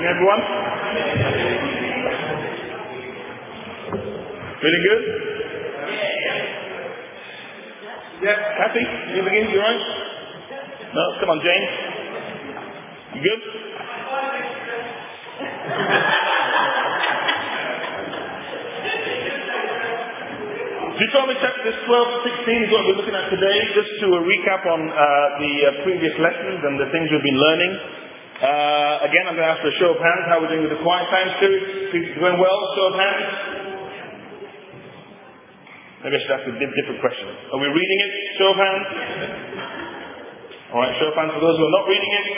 everyone? Feeling good? Yeah, happy? You begin, you right? No, come on, James. You good? Deuteronomy chapter 12 to 16 is what we're looking at today. Just to recap on the previous lessons and the things we've been learning. Again, I'm going to ask for a show of hands how we're doing with the quiet time series. People doing well? Show of hands. Maybe I should ask a different question. Are we reading it? Show of hands. Alright, show of hands for those who are not reading it.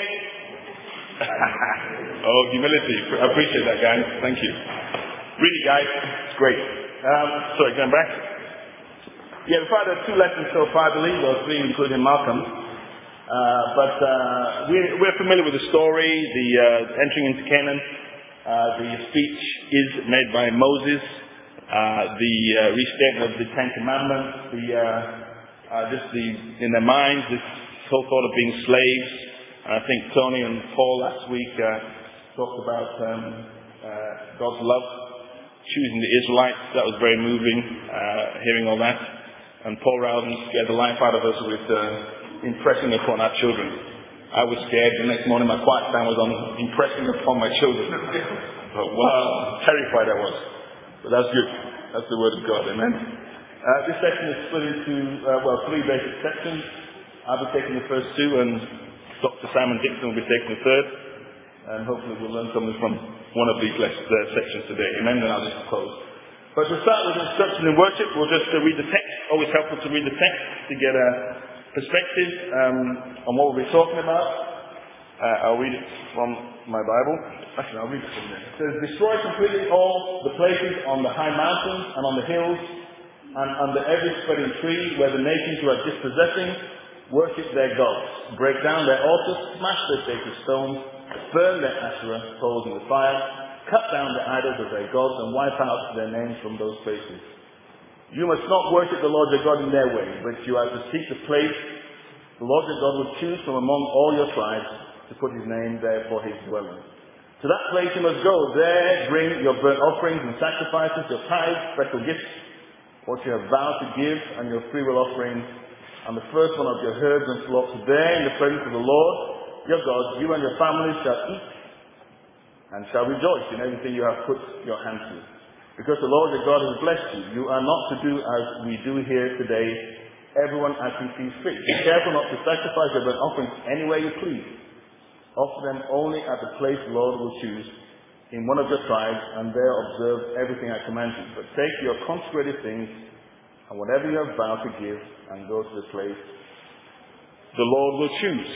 Oh, humility. I appreciate that, guys. Thank you. Really, guys. It's great. Sorry, going back. Yeah, we've had 2 lessons so far, I believe, or 3 including Malcolm. But we're familiar with the story, the entering into Canaan. The speech is made by Moses. The restatement of the 10 Commandments. In their minds, this whole thought of being slaves. And I think Tony and Paul last week talked about God's love, choosing the Israelites. That was very moving, hearing all that. And Paul Rowden scared the life out of us with impressing upon our children. I was scared. The next morning my quiet time was on impressing upon my children. But wow, terrified I was. But that's good. That's the word of God. Amen. This section is split into 3 basic sections. I'll be taking the first 2 and Dr. Simon Dixon will be taking the third. And hopefully we'll learn something from one of these sections today. Amen. Then I'll just close. But to start with instruction in worship, we'll just read the text. Always helpful to read the text to get a perspective on what we'll be talking about. I'll read it from my Bible. Actually, I'll read it from there. It says, "Destroy completely all the places on the high mountains and on the hills and under every spreading tree where the nations who are dispossessing worship their gods. Break down their altars, smash their sacred stones, burn their Asherah poles in the fire, cut down the idols of their gods and wipe out their names from those places. You must not worship the Lord your God in their way, but you are to seek the place the Lord your God will choose from among all your tribes to put his name there for his dwelling. To that place you must go. There bring your burnt offerings and sacrifices, your tithes, special gifts, what you have vowed to give, and your freewill offerings, and the first one of your herds and flocks. There in the presence of the Lord your God, you and your families shall eat and shall rejoice in everything you have put your hand to. Because the Lord your God has blessed you. You are not to do as we do here today, everyone as he sees fit. Be careful not to sacrifice your burnt offerings anywhere you please. Offer them only at the place the Lord will choose in one of your tribes, and there observe everything I command you. But take your consecrated things and whatever you have vowed to give, and go to the place the Lord will choose."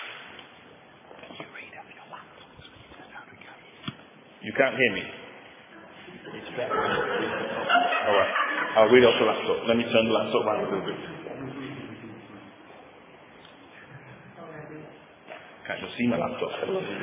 You can't hear me? Alright. I'll read off the laptop. Let me turn the laptop around a little bit. Can't you see my laptop?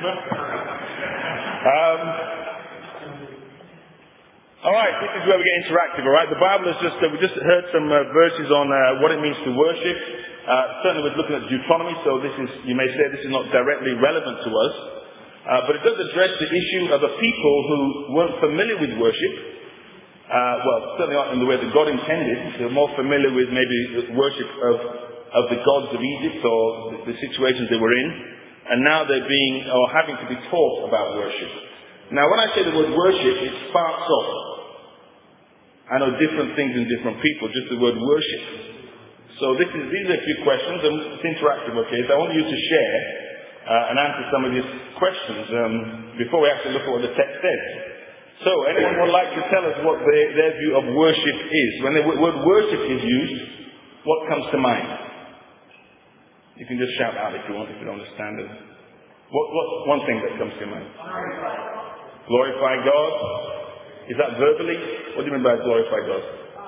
Alright, this is where we get interactive, alright? The Bible is we just heard some verses on what it means to worship. Certainly we're looking at Deuteronomy, so you may say this is not directly relevant to us. But it does address the issue of a people who weren't familiar with worship. Certainly not in the way that God intended. They were more familiar with maybe the worship of the gods of Egypt or the situations they were in. And now they're having to be taught about worship. Now when I say the word worship, it sparks off. I know different things in different people, just the word worship. So these are a few questions, and it's interactive, okay? So I want you to share and answer some of these questions before we actually look at what the text says. So, anyone would like to tell us what their view of worship is? When the word worship is used, what comes to mind? You can just shout out if you want, if you don't understand it. What's one thing that comes to your mind? Glorify God. Is that verbally? What do you mean by glorify God?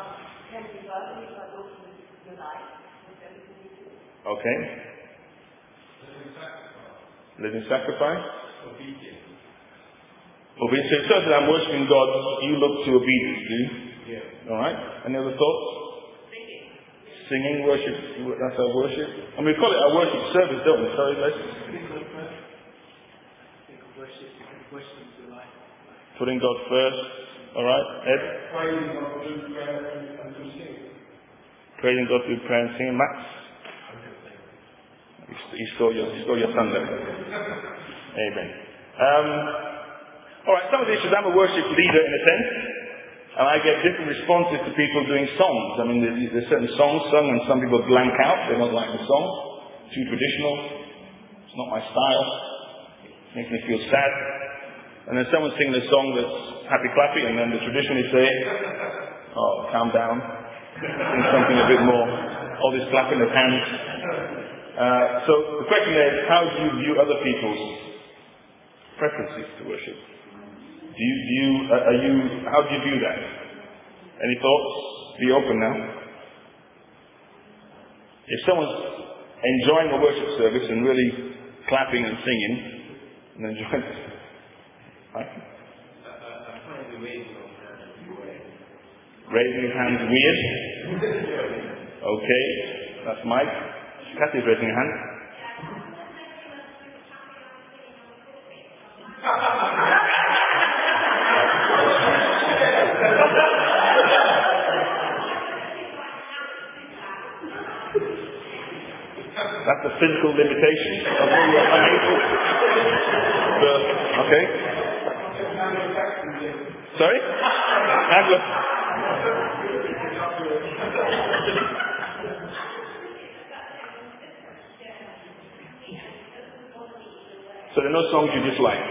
Okay. Living sacrifice? Obedience. So it says that I'm worshiping God, you look to obedience, do you? Yeah. Alright? Any other thoughts? Singing, worship, that's our worship. And we call it our worship service, don't we? Sorry, Les? Putting God first. All right, Ed? Praising God through prayer and singing. Max? You stole your thunder. Amen. All right, some of the issues, I'm a worship leader in a sense, and I get different responses to people doing songs. I mean, there's certain songs sung and some people blank out. They don't like the song. Too traditional. It's not my style. It makes me feel sad. And then someone singing a song that's happy clappy, and then the traditionally say, oh, calm down. Sing something a bit more. All this clapping of hands. So the question is, how do you view other people's preferences to worship? How do you view that? Any thoughts? Be open now. If someone's enjoying a worship service and really clapping and singing and enjoying it, right? Raising his hands weird? Okay, that's Mike. Kathy's raising her hand. That's a physical limitation of what you are unable. Okay. Sorry? So there are no songs you dislike?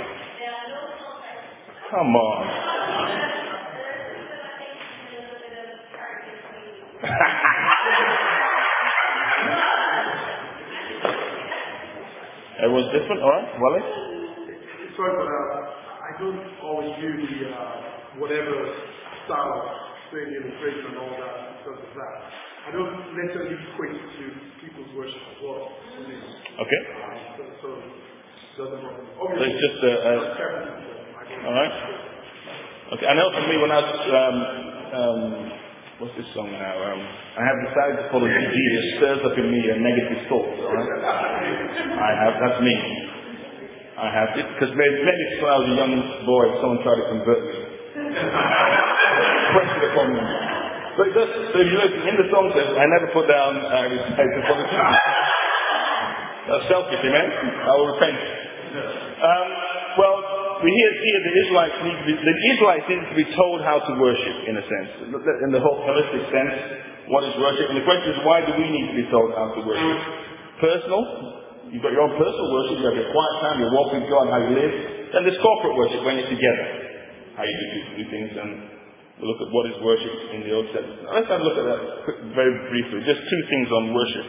Come on. Everyone's different, alright? Wally? Sorry, but I don't always use the whatever style of singing and praise and all that because of that. I don't necessarily equate to people's worship as well. Okay. So doesn't matter. So it's just alright. Okay, I know for me when I was what's this song now? I have decided to follow Jesus. Stirs up in me a negative thought. Alright? That's me. I have it because maybe when I was a young boy, someone tried to convert me. Pressed it upon me. But it does. So if you look in the song says, I never put down respect to follow Jesus. That's selfish, amen? I will repent. Well, we hear the Israelites need to be told how to worship, in a sense. In the whole holistic sense, what is worship? And the question is, why do we need to be told how to worship? Personal. You've got your own personal worship. You have your quiet time. You walk with God, how you live. Then there's corporate worship when you're together. How you do things. And we'll look at what is worship in the Old Testament. Now, let's have a look at that very briefly. Just two things on worship.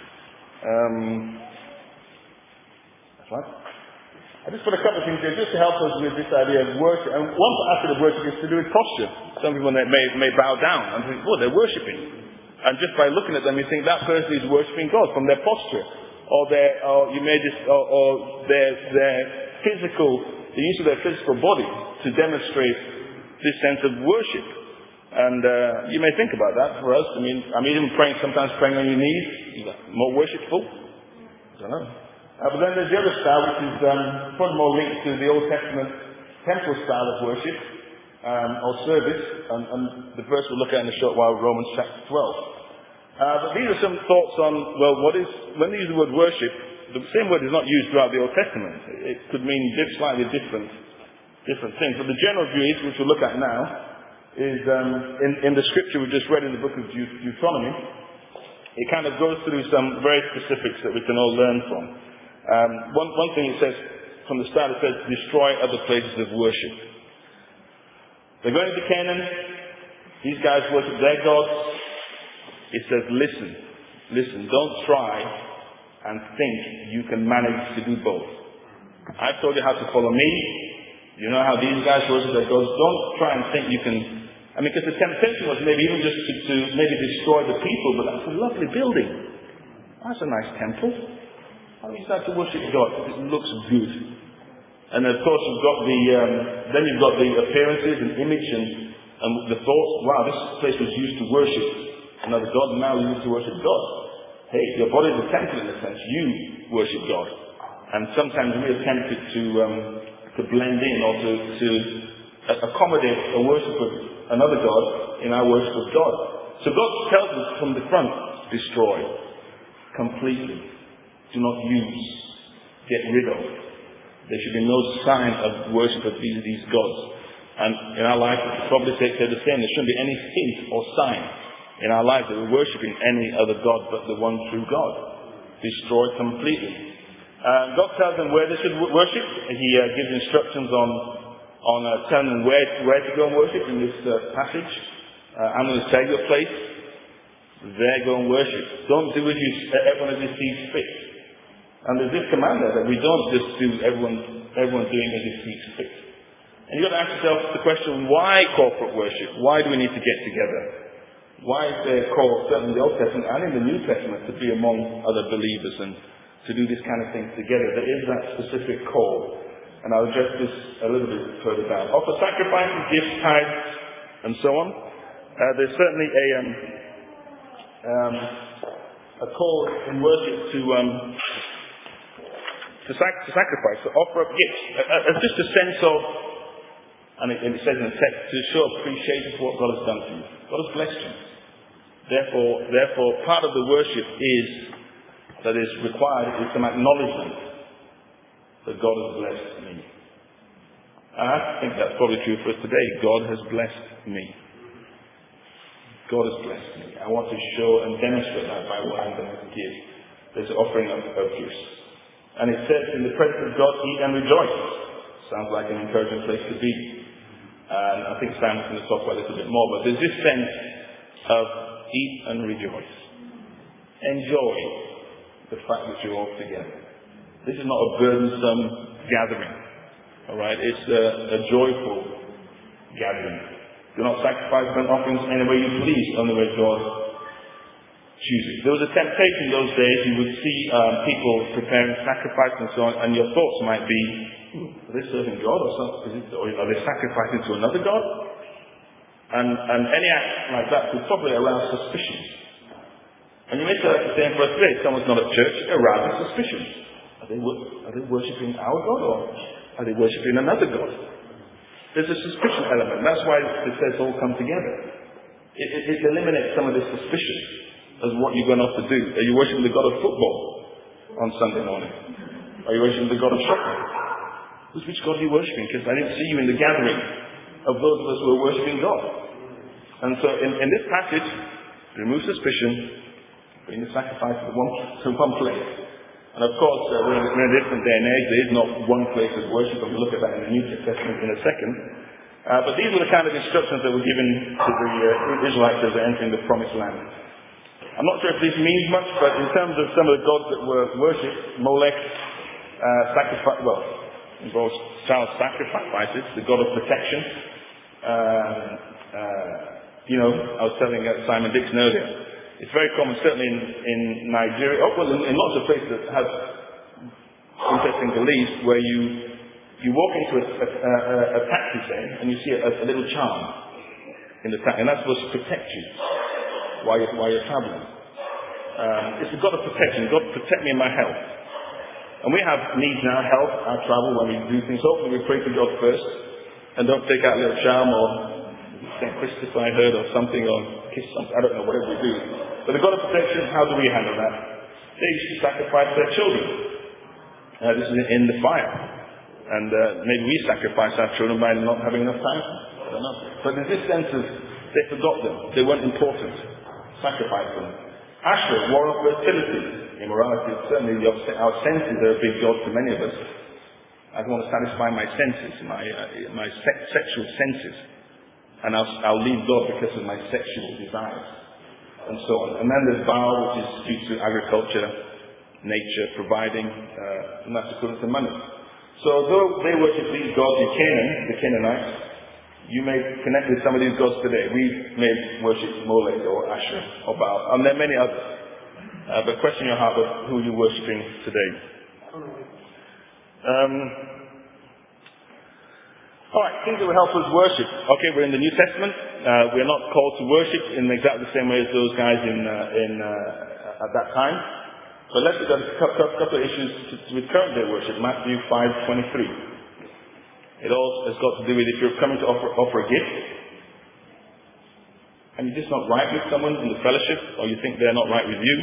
That's right. I just put a couple of things there just to help us with this idea of worship. And one aspect of worship is to do with posture. Some people may bow down and think, oh, they're worshipping. And just by looking at them, you think that person is worshipping God from their posture, or their physical, the use of their physical body to demonstrate this sense of worship. And you may think about that for us. I mean, even sometimes praying on your knees, is that more worshipful? I don't know. But then there's the other style, which is probably more linked to the Old Testament temple style of worship or service, and the verse we'll look at in a short while, Romans chapter 12. But these are some thoughts on, well, when they use the word worship, the same word is not used throughout the Old Testament. It could mean slightly different things. But the general view is, which we'll look at now, is in the scripture we just read in the book of Deuteronomy, it kind of goes through some very specifics that we can all learn from. One thing it says from the start, it says destroy other places of worship. They're going to Canaan. These guys worship their gods. It says listen, don't try and think you can manage to do both. I've told you how to follow me. You know how these guys worship their gods. Don't try and think you can. Because the temptation was maybe even just to maybe destroy the people, but that's a lovely building. That's a nice temple. How do you start to worship God? It looks good. And of course then you've got the appearances and image and the thoughts, wow, this place was used to worship another God, and now you need to worship God. Hey, your body is a temple in a sense. You worship God. And sometimes we are tempted to to blend in or to accommodate a worship of another God in our worship of God. So God tells us from the front, destroy completely. Do not use. Get rid of. There should be no sign of worship of these gods. And in our life, it's probably said the same. There shouldn't be any hint or sign in our life that we're worshipping any other God but the one true God. Destroy completely. God tells them where they should worship. He gives instructions on telling them where to go and worship in this passage. I'm going to tell you a place. There go and worship. Don't do as everyone as he sees fit. And there's this command there that we don't just do everyone doing as he sees fit. And you've got to ask yourself the question, why corporate worship? Why do we need to get together? Why is there a call, certainly in the Old Testament and in the New Testament, to be among other believers and to do this kind of thing together? There is that specific call. And I'll address this a little bit further down. Offer sacrifices, gifts, tithes, and so on. There's certainly a call in worship to sacrifice, to offer up gifts. Just a sense of, and it says in the text, to show appreciation for what God has done for you. God has blessed you. Therefore, part of the worship that is required is some acknowledgement that God has blessed me. And I think that's probably true for us today. God has blessed me. God has blessed me. I want to show and demonstrate that by what I'm going to give. There's an offering of gifts. And it says, in the presence of God, eat and rejoice. Sounds like an encouraging place to be. And I think Simon's going to talk about this a bit more, but there's this sense of eat and rejoice. Enjoy the fact that you're all together. This is not a burdensome gathering. Alright? It's a joyful gathering. Do not sacrifice burnt offerings any way you please, only where God chooses. There was a temptation in those days. You would see people preparing sacrifice and so on, and your thoughts might be, are they serving God or something? Or are they sacrificing to another God? And any act like that could probably arouse suspicion. And you may say that's the same for us today. If someone's not at church, it arouses suspicion. Are they worshipping our God, or are they worshipping another God? There's a suspicion element. That's why it says all come together. It eliminates some of this suspicion as what you're going to have to do. Are you worshipping the God of football on Sunday morning? Are you worshipping the God of shopping? Which God are you worshipping? Because I didn't see you in the gathering of those of us who are worshipping God. And so in this passage, remove suspicion, bring the sacrifice to one place. And of course, we're in a different day and age. There is not one place of worship, and we'll look at that in the New Testament in a second. But these were the kind of instructions that were given to the Israelites as they're entering the Promised Land. I'm not sure if this means much, but in terms of some of the gods that were worshipped, Molech involves child sacrifices, the god of protection. I was telling Simon Dixon earlier. It's very common, certainly in Nigeria, in lots of places that have interesting beliefs, where you walk into a taxi, say, and you see a little charm in the taxi, and that's supposed to protect you while you're traveling. It's the God of protection. God, protect me in my health. And we have needs in our health, our travel, when we do things. Hopefully we pray to God first, and don't take out a little charm or St. Christopher I heard or something, or kiss something. I don't know, whatever we do. But the God of protection, how do we handle that? They used to sacrifice their children. This is in the fire. And maybe we sacrifice our children by not having enough time. I don't know. But there's this sense of they forgot them. They weren't important. Sacrifice them. Asherah, war of fertility, immorality. Certainly our senses are a big God to many of us. I want to satisfy my senses, my sexual senses. And I'll leave God because of my sexual desires. And so on. And then there's Baal, which is due to agriculture, nature, providing, and that's equivalent to money. So although they worship these gods in Canaan, the Canaanites, you may connect with some of these gods today. We may worship Molech or Asherah or Baal, and there are many others. But question your heart of who you're worshipping today. Alright, things that will help us worship. Okay, we're in the New Testament. We're not called to worship in exactly the same way as those guys at that time. But let's look at a couple of issues with current day worship. Matthew 5:23. It all has got to do with if you're coming to offer a gift, and you're just not right with someone in the fellowship, or you think they're not right with you,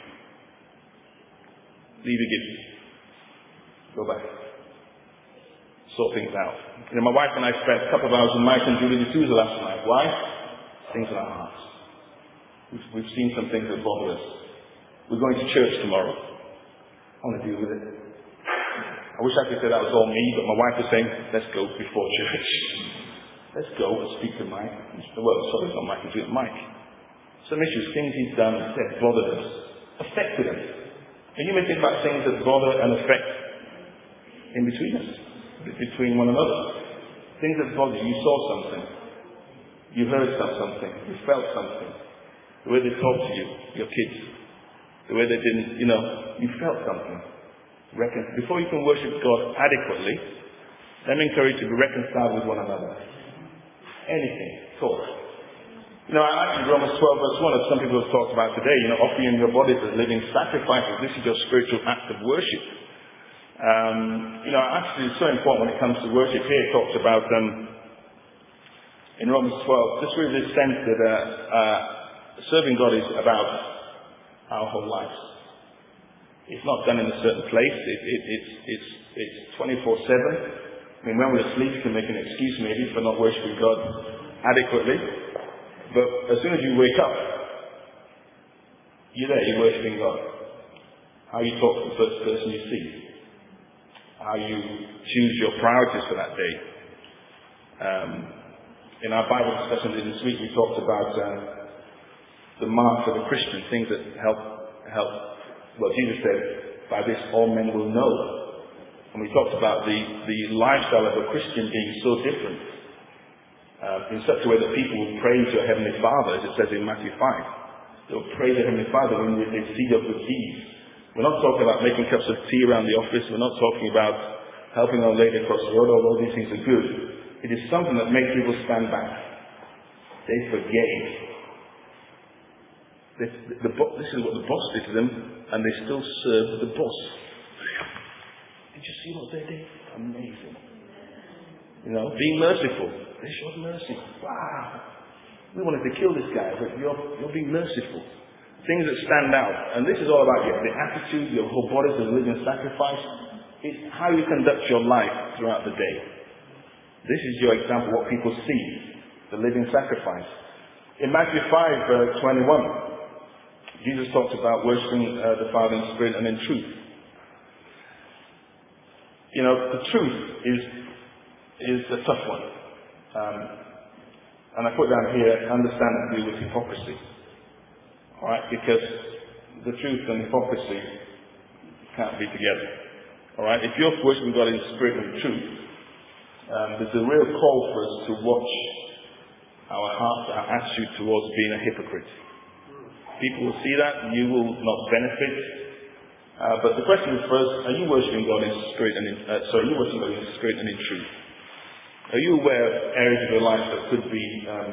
leave your gift. Go back. Sort things out. My wife and I spent a couple of hours with Mike and Julie D'Souza last night. Why? Things in our hearts. We've seen some things that bother us. We're going to church tomorrow. I want to deal with it. I wish I could say that was all me, but my wife was saying, let's go before church. Let's go and speak to Mike. Well, sorry, not Mike, it's Mike. Some issues, things he's done and said, bothered us, affected us. And you may think about things that bother and affect in between us, between one another. Things that bother you. You saw something. You heard something. You felt something. The way they talked to you, your kids. The way they didn't, you felt something. Before you can worship God adequately, let me encourage you to be reconciled with one another. Anything. Talk. Actually Romans 12 verse 1, as some people have talked about today, offering your bodies as living sacrifices. This is your spiritual act of worship. Actually it's so important when it comes to worship. Here it talks about, in Romans 12, just really this sense that serving God is about our whole lives. It's not done in a certain place. It's 24/7. When we're asleep, you can make an excuse maybe for not worshiping God adequately. But as soon as you wake up, you're there, you're worshiping God. How you talk to the first person you see. How you choose your priorities for that day. In our Bible discussion this week, we talked about the marks of a Christian, things that help. Well, Jesus said, by this all men will know. And we talked about the lifestyle of a Christian being so different. In such a way that people will praise your Heavenly Father, as it says in Matthew 5. They'll praise your Heavenly Father when they see your good deeds. We're not talking about making cups of tea around the office. We're not talking about helping our lady across the road. All these things are good. It is something that makes people stand back. They forget it. This is what the boss did to them, and they still serve the boss. Did you see what they did? Amazing. Being merciful. They showed mercy. Wow. We wanted to kill this guy, but you're being merciful. Things that stand out. And this is all about you. The attitude, your whole body is a living sacrifice. It's how you conduct your life throughout the day. This is your example, what people see. The living sacrifice. In Matthew 5:21, Jesus talks about worshiping the Father in spirit and in truth. The truth is a tough one. And I put down here, understand and deal with hypocrisy. Alright, because the truth and hypocrisy can't be together. Alright, if you're worshiping God in spirit and truth, there's a real call for us to watch our heart, our attitude towards being a hypocrite. People will see that, and you will not benefit. But the question is first, are you worshiping God in spirit and in truth? Are you aware of areas of your life that could be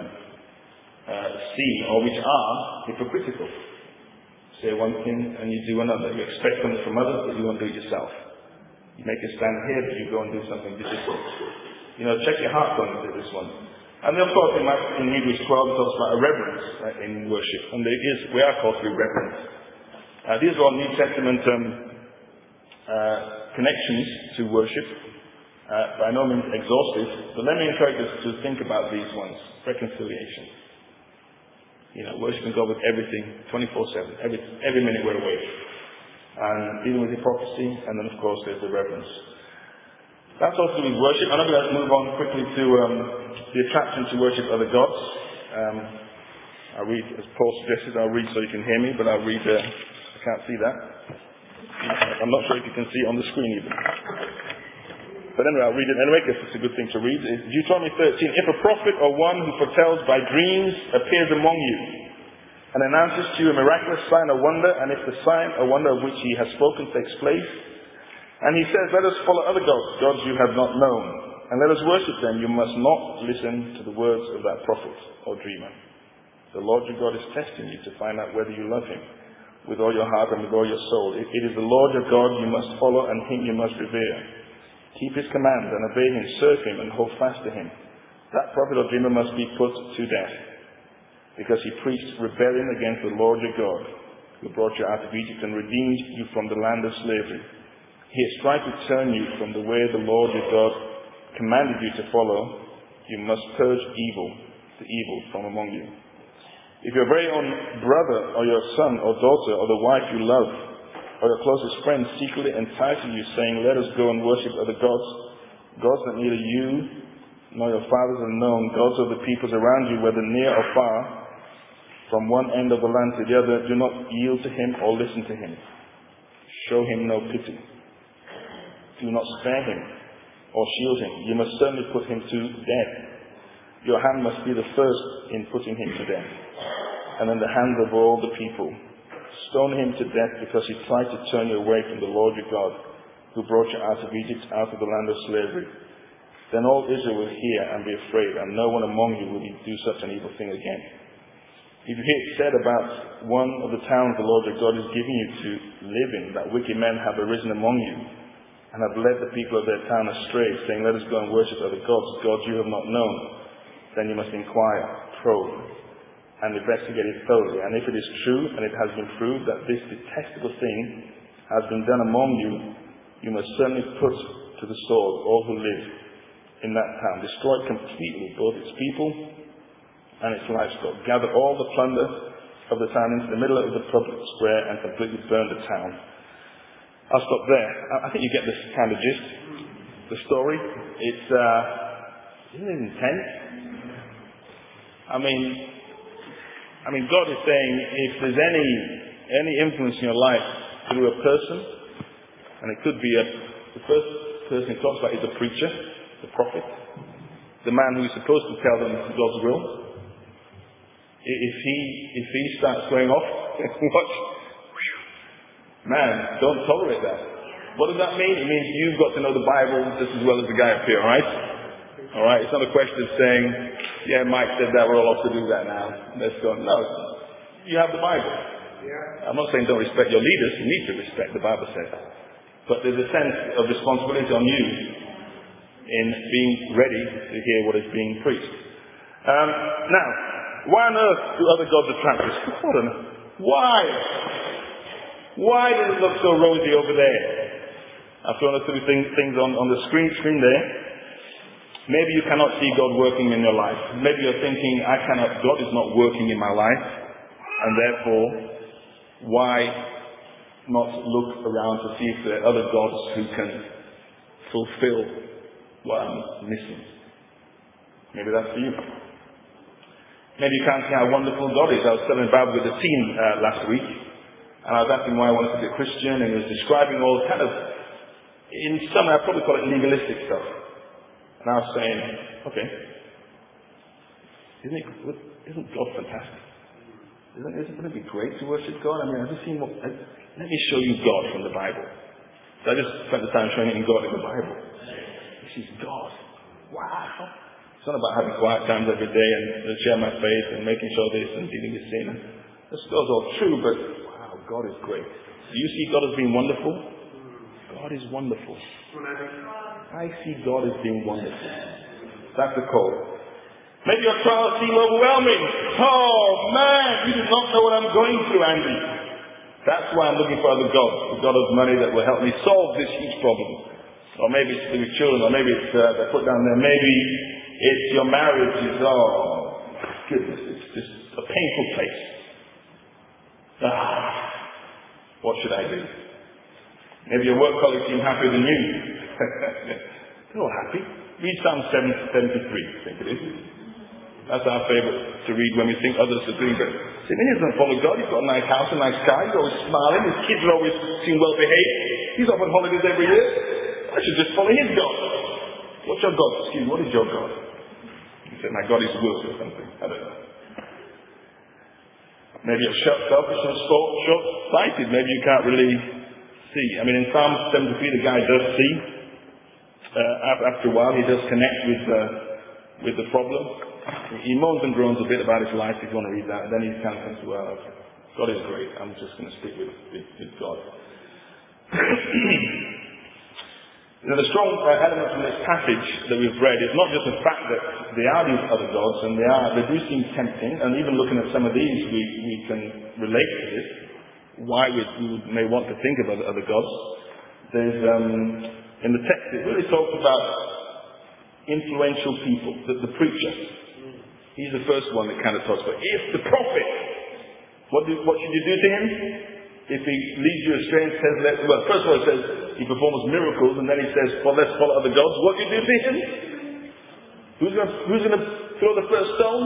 seen or which are hypocritical? Say one thing and you do another. You expect something from others, but you won't do it yourself. You make a stand here, but you go and do something different. Check your heart going into this one. And then, of course, in Hebrews 12, it talks about a reverence in worship. And we are called to be reverent. These are all New Testament connections to worship. By no means exhaustive, but let me encourage us to think about these ones. Reconciliation. Worshiping God with everything, 24/7, every minute we're awake. And dealing with hypocrisy, and then, of course, there's the reverence. That's also with worship. And I'm going to move on quickly to the attraction to worship other gods. I'll read, as Paul suggested, I'll read so you can hear me, but I'll read, I can't see that. I'm not sure if you can see it on the screen even. But anyway, I'll read it anyway, because it's a good thing to read. It's Deuteronomy 13. If a prophet or one who foretells by dreams appears among you, and announces to you a miraculous sign or wonder, and if the sign or wonder of which he has spoken takes place, and he says, let us follow other gods you have not known, and let us worship them, you must not listen to the words of that prophet or dreamer. The Lord your God is testing you to find out whether you love him with all your heart and with all your soul. It is the Lord your God you must follow, and him you must revere. Keep his commands and obey him, serve him and hold fast to him. That prophet or dreamer must be put to death, because he preached rebellion against the Lord your God, who brought you out of Egypt and redeemed you from the land of slavery. He has tried to turn you from the way the Lord your God commanded you to follow. You must purge the evil from among you. If your very own brother or your son or daughter or the wife you love or your closest friend secretly entices you, saying, let us go and worship other gods, gods that neither you nor your fathers have known, gods of the peoples around you, whether near or far, from one end of the land to the other, do not yield to him or listen to him. Show him no pity. Do not spare him or shield him. You must certainly put him to death. Your hand must be the first in putting him to death, and in the hands of all the people. Stone him to death because he tried to turn you away from the Lord your God, who brought you out of Egypt, out of the land of slavery. Then all Israel will hear and be afraid, and no one among you will do such an evil thing again. If you hear it said about one of the towns the Lord your God is giving you to live in, that wicked men have arisen among you, and have led the people of their town astray, saying, let us go and worship other gods, gods you have not known, then you must inquire, probe, and investigate it thoroughly. And if it is true, and it has been proved that this detestable thing has been done among you, you must certainly put to the sword all who live in that town. Destroy completely both its people and its livestock. Gather all the plunder of the town into the middle of the public square and completely burn the town. I'll stop there. I think you get this kind of gist. The story. Isn't it intense? I mean, God is saying, if there's any influence in your life through a person, and it could be the first person he talks about is a preacher, the prophet, the man who is supposed to tell them God's will. If he starts going off, watch, man, don't tolerate that. What does that mean? It means you've got to know the Bible just as well as the guy up here, alright? Alright, it's not a question of saying, yeah, Mike said that, we're all off to do that now. Let's go. No, you have the Bible. I'm not saying don't respect your leaders. You need to respect, the Bible says. But there's a sense of responsibility on you in being ready to hear what is being preached. Now, why on earth do other gods attract us? Why? Why does it look so rosy over there? I've thrown a few things on the screen there. Maybe you cannot see God working in your life. Maybe you're thinking, God is not working in my life, and therefore, why not look around to see if there are other gods who can fulfill what I'm missing? Maybe that's for you. Maybe you can't see how wonderful God is. I was studying the Bible with the team last week, and I was asking why I wanted to be a Christian, and he was describing all kind of, in some I'd probably call it legalistic stuff. And I was saying, okay, isn't God fantastic? Wouldn't it be great to worship God? I mean, I've just seen let me show you God from the Bible. So I just spent the time showing him God in the Bible. This is God. Wow. It's not about having quiet times every day and share my faith and making sure this and dealing with sin. That's all true, but wow, God is great. Do you see God as being wonderful? God is wonderful. I see God as being wonderful. That's the call. Maybe your trials seem overwhelming. Oh man, you do not know what I'm going through, Andy. That's why I'm looking for other gods. The God of money that will help me solve this huge problem. Or maybe it's with children, or maybe it's they're put down there. Maybe it's your marriage is, oh goodness, it's just a painful place. What should I do? Maybe your work colleagues seem happier than you. They're all happy. Read Psalm 73, I think it is. That's our favourite to read when we think others are doing good. See, he doesn't follow God. He's got a nice house, a nice car. He's always smiling. His kids are always seem well behaved. He's off on holidays every year. I should just follow his God. What's your God? Excuse me, what is your God? He said, my God is good or something. I don't know. Maybe you're selfish and short-sighted. Maybe you can't really see. I mean, in Psalm 73, the guy does see. After a while, he does connect with the problem. He moans and groans a bit about his life, if you want to read that. And then he kind of comes to, well, God is great. I'm just going to stick with God. The strong element from this passage that we've read is not just the fact that there are these other gods, and they do seem tempting, and even looking at some of these, we can relate to this, why we may want to think of other gods. There's, in the text, it really talks about influential people, the preacher. He's the first one that kind of talks about, if the prophet, what should you do to him? If he leads you astray and says, first of all it says he performs miracles, and then he says, well, let's follow other gods. What do you do to him? Who's going to throw the first stone?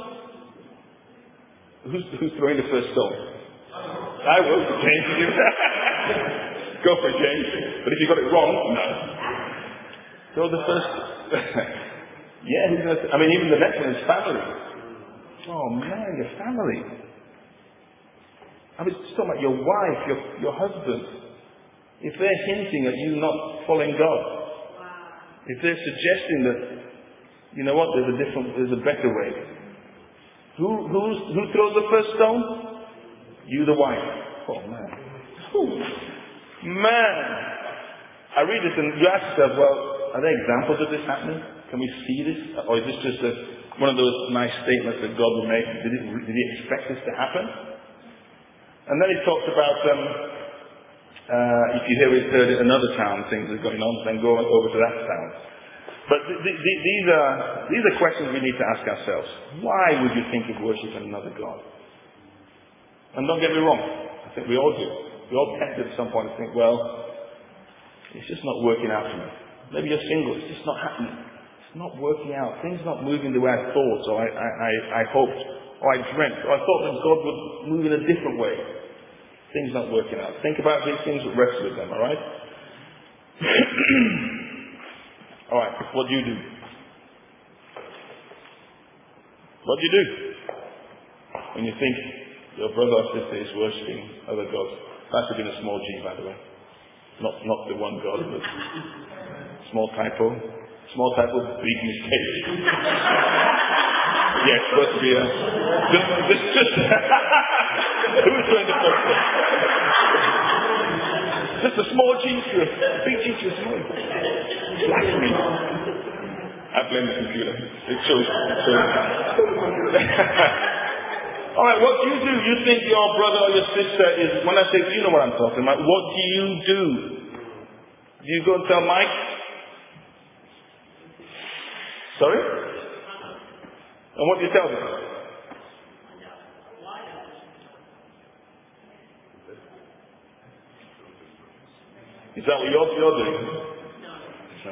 Who's throwing the first stone? I will, James. Go for it, James. But if you got it wrong, no. Throw the first. Yeah, even the next one is family. Oh man, your family. Just talking about your wife, your husband. If they're hinting at you not following God, if they're suggesting that, you know what, there's a better way. Who throws the first stone? You, the wife. Oh man. Ooh. Man. I read this and you ask yourself, well, are there examples of this happening? Can we see this? Or is this just one of those nice statements that God will make? Did he expect this to happen? And then he talks about, if you heard in another town things are going on, then go over to that town. But these are questions we need to ask ourselves. Why would you think of worshipping another God? And don't get me wrong, I think we all do. We all tempted at some point to think, well, it's just not working out for me. Maybe you're single, it's just not happening. It's not working out. Things not moving the way I thought, or I hoped, or I dreamt, or I thought that God would move in a different way. Things not working out. Think about these things, rest with them, alright? Alright, what do you do? What do you do when you think your brother or sister is worshipping other gods? That should be in a small g, by the way. Not the one God, but small typo. Small typo, big mistake. Yes, supposed to be a... Who's doing the first one? Just a small G to a big G to a small. Blasphemy. I blame the computer. It shows. Alright, what do? You think your brother or your sister is... When I say, you know what I'm talking about. What do you do? Do you go and tell Mike? Sorry? And what do you tell them? Is that what you're doing? So.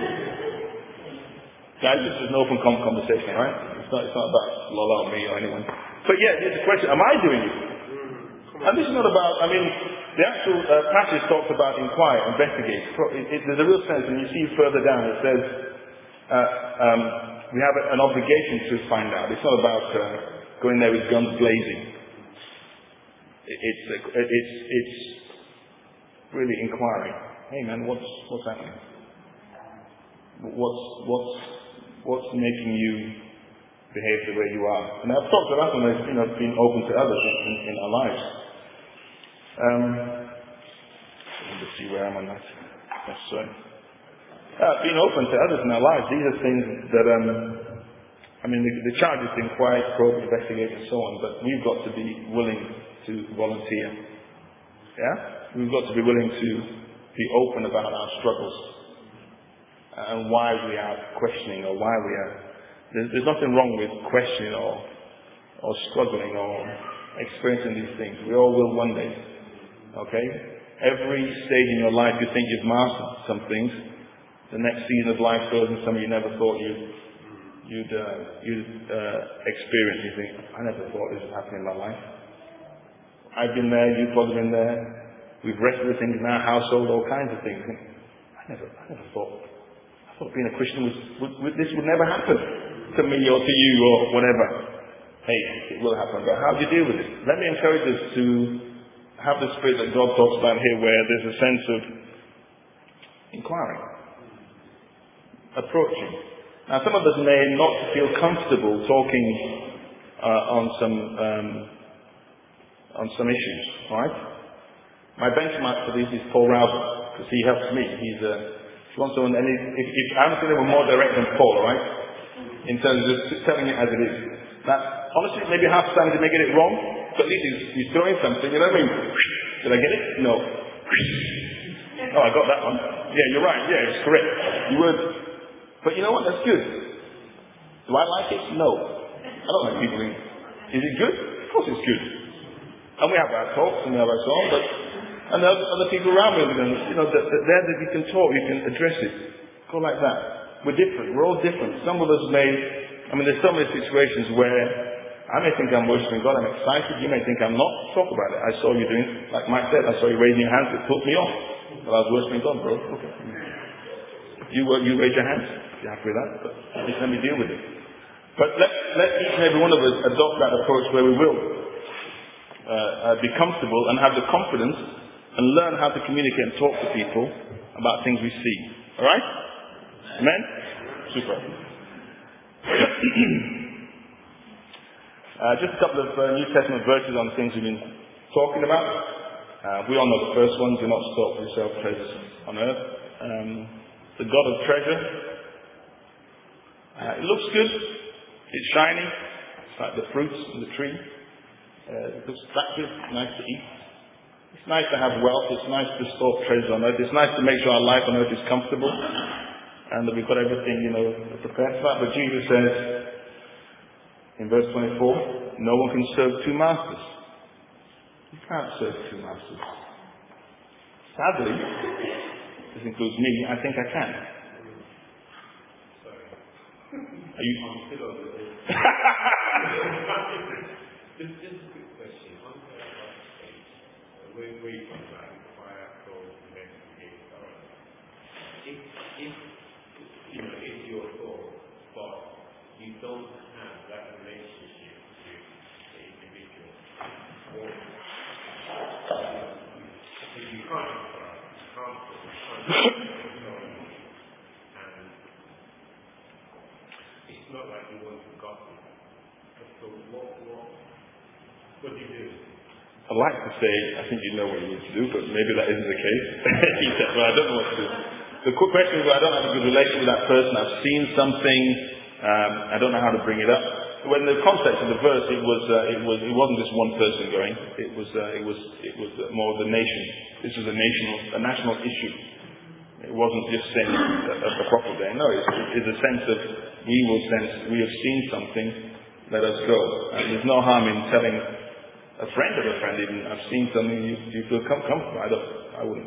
Guys, this is an open conversation, right? It's not about Lola or me or anyone. But yeah, here's the question, am I doing it? And this is not about, the actual passage talks about inquire, investigate. There's a real sense, and you see further down, it says, we have an obligation to find out. It's not about going there with guns blazing. It's really inquiring. Hey man, what's happening? What's making you behave the way you are? And I've talked about when I've been open to others in our lives. Let's see where I'm on that. That's right. Being open to others in our lives, these are things that, the charge is to inquire, probe, investigate, and so on, but we've got to be willing to volunteer. Yeah? We've got to be willing to be open about our struggles and why we are questioning or why we are... There's nothing wrong with questioning or struggling or experiencing these things. We all will one day. Okay? Every stage in your life you think you've mastered some things. The next season of life goes and something you never thought you'd experience. You think, I never thought this would happen in my life. I've been there, you've probably been there. We've wrestled with things in our household, all kinds of things. I never thought. I thought being a Christian this would never happen to me or to you or whatever. Hey, it will happen, but how do you deal with it? Let me encourage us to have the spirit that God talks about here, where there's a sense of inquiring, approaching. Now, some of us may not feel comfortable talking on some issues, right? My benchmark for this is Paul Rauber, because he helps me. He's a If you want someone, and if I'm saying they were more direct than Paul, all right? In terms of just telling it as it is. Now, honestly, maybe half the time they may get it wrong, but at least he's throwing something, you know what I mean? Did I get it? No. Oh, I got that one. Yeah, you're right. Yeah, it's correct. You would. But you know what? That's good. Do I like it? No. I don't like people in. Is it good? Of course it's good. And we have our talks and we have our songs, but and there are other people around me, you know, there that you can talk, you can address it. Go like that. We're different. We're all different. Some of us there's so many situations where I may think I'm worshiping God, I'm excited, you may think I'm not. Talk about it. I saw you doing, like Mike said, I saw you raising your hands, it put me off. Well, I was worshiping God, bro. Okay. You raise your hands. You're happy with that? But just let me deal with it. But let each and every one of us adopt that approach where we will be comfortable and have the confidence and learn how to communicate and talk to people about things we see. Alright? Amen? Super. Just a couple of New Testament verses on things we've been talking about. We all know the first one. Do not store for yourself treasures on earth. The God of treasure. It looks good. It's shiny. It's like the fruits on the tree. It looks attractive. Nice to eat. It's nice to have wealth. It's nice to store treasures on earth. It's nice to make sure our life on earth is comfortable and that we've got everything, prepared for that. But Jesus says in verse 24, no one can serve two masters. You can't serve two masters. Sadly, this includes me, I think I can. Are you? Just a quick question. On the where you talk about fire, coal, investigate, if you're Paul, but you don't have that relationship with the individual, or if you can't and it's not like you want to gossip. So what do you do? I'd like to say, I think you know what you need to do, but maybe that isn't the case. He said, well, I don't know what to do. The quick question is, I don't have a good relationship with that person. I've seen something. I don't know how to bring it up. When the context of the verse, it wasn't just one person going. It was more the nation. This was a national issue. It wasn't just saying a proper day. No, it's a sense of we have seen something. Let us go. And there's no harm in telling a friend of a friend even, I've seen something, you feel comfortable. I wouldn't.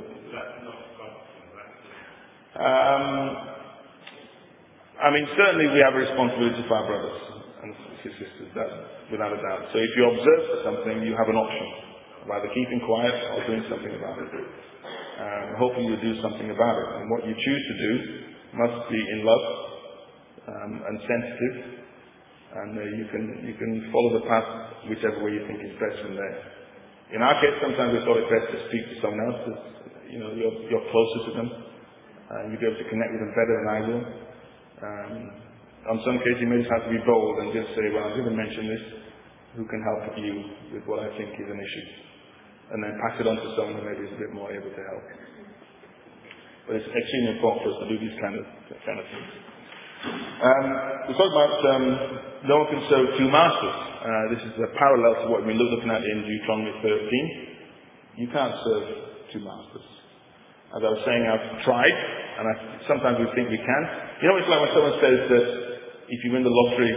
Certainly we have a responsibility for our brothers and sisters, that's without a doubt. So if you observe something, you have an option of either keeping quiet or doing something about it. Hopefully you'll do something about it. And what you choose to do must be in love and sensitive. And you can follow the path whichever way you think is best from there. In our case, sometimes we thought it best to speak to someone else, because you're closer to them, and you'll be able to connect with them better than I will. On some cases, you may just have to be bold and just say, well, I'm going to mention this. Who can help you with what I think is an issue? And then pass it on to someone who maybe is a bit more able to help. But it's extremely important for us to do these kind of things. We talked about no one can serve two masters. This is a parallel to what we're looking at in Deuteronomy 13. You can't serve two masters. As I was saying, I've tried, and sometimes we think we can. It's like when someone says that if you win the lottery,